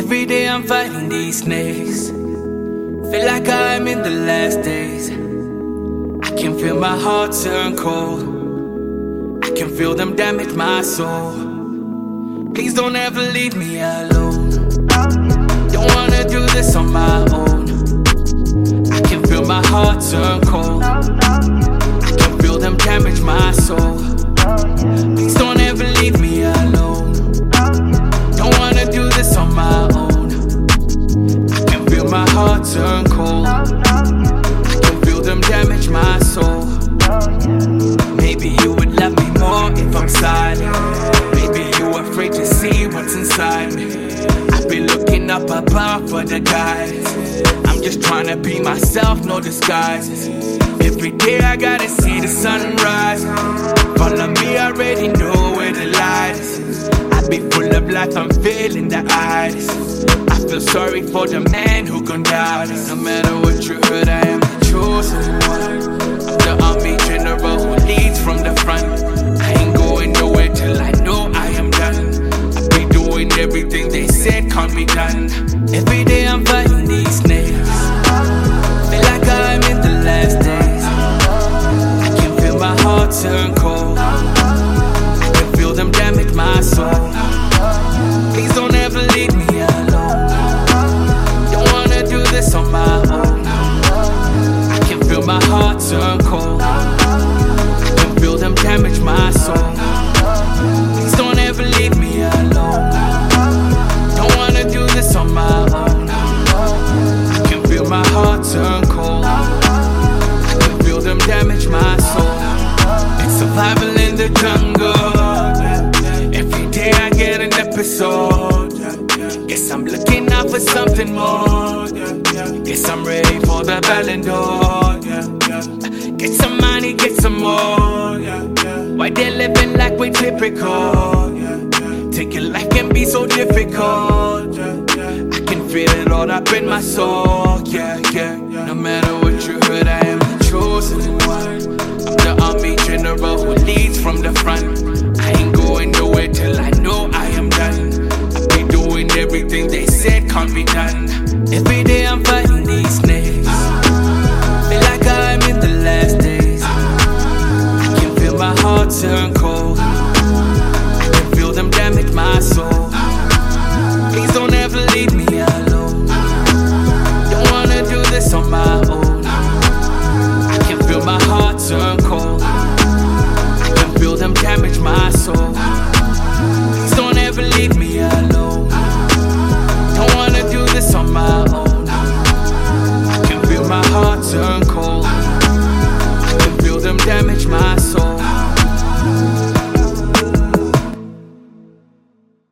Every day I'm fighting these snakes. Feel like I'm in the last days. I can feel my heart turn cold. I can feel them damage my soul. Please don't ever leave me alone. Don't wanna do this on my own. I can feel my heart turn cold. I can feel them damage my soul. Please don't ever leave me alone. Don't wanna do this on my own. I can feel my heart turn cold. I can feel them damage my soul. Maybe you would love me more if I'm silent. Maybe you're afraid to see what's inside me. I've been looking up above for the guidance. I'm just trying to be myself, no disguises. Every day I gotta see the sunrise. Follow me, I already know where the light is. I be full of life, I'm feeling the itis. I feel sorry for the man who gon' doubt us. No matter what you heard, I am the chosen one. I'm the army general who leads from the front. I ain't going nowhere till I know I am done. I be doing everything they said can't be done. Every day I'm fighting these snakes. Feel like I'm in the last days. I can feel my heart turn cold. I can feel them damage my soul. Please don't ever leave me alone. Don't wanna do this on my own. I can feel my heart turn cold. I can feel them damage my soul. Please don't ever leave me alone. Don't wanna do this on my own. I can feel my heart turn cold. I can feel them damage my soul. It's survival in the jungle. Every day I get an episode. Guess I'm looking out for something more. Guess I'm ready for the Ballon d'Or. Get some money, get some more. Why they living like we typical? Taking life can be so difficult. I can feel it all up in my soul. No matter what